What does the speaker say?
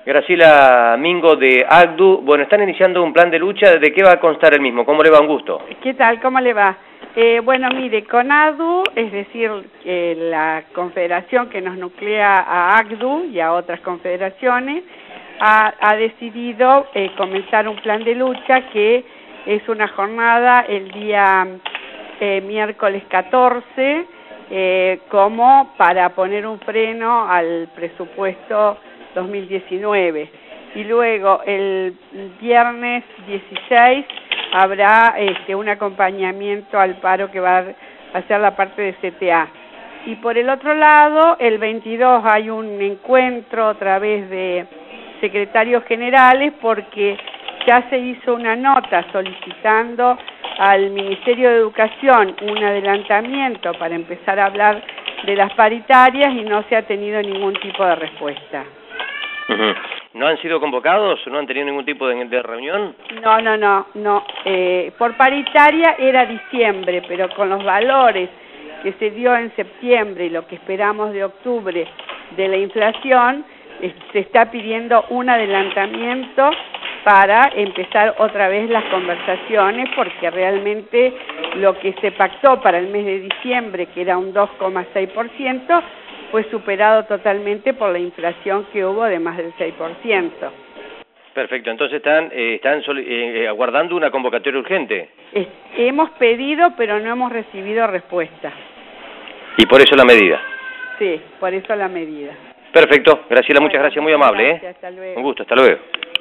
Graciela Mingo de ACDU. Bueno, están iniciando un plan de lucha. ¿De qué va a constar el mismo? ¿Cómo le va? Un gusto. ¿Qué tal? ¿Cómo le va? Bueno, mire, CONADU, es decir, la confederación que nos nuclea a ACDU y a otras confederaciones, ha decidido comenzar un plan de lucha que es una jornada el día miércoles 14, como para poner un freno al presupuesto 2019. Y luego el viernes 16 habrá un acompañamiento al paro que va a hacer la parte de CTA. Y por el otro lado, el 22 hay un encuentro a través de secretarios generales porque ya se hizo una nota solicitando al Ministerio de Educación un adelantamiento para empezar a hablar de las paritarias y no se ha tenido ningún tipo de respuesta. ¿No han sido convocados? ¿No han tenido ningún tipo de reunión? No. Por paritaria era diciembre, pero con los valores que se dio en septiembre y lo que esperamos de octubre de la inflación, se está pidiendo un adelantamiento para empezar otra vez las conversaciones, porque realmente lo que se pactó para el mes de diciembre, que era un 2,6%, fue superado totalmente por la inflación que hubo de más del 6%. Perfecto, entonces están aguardando una convocatoria urgente. Hemos pedido, pero no hemos recibido respuesta. ¿Y por eso la medida? Sí, por eso la medida. Perfecto, Graciela, muchas gracias, muy amable. Gracias, hasta luego. Un gusto, hasta luego.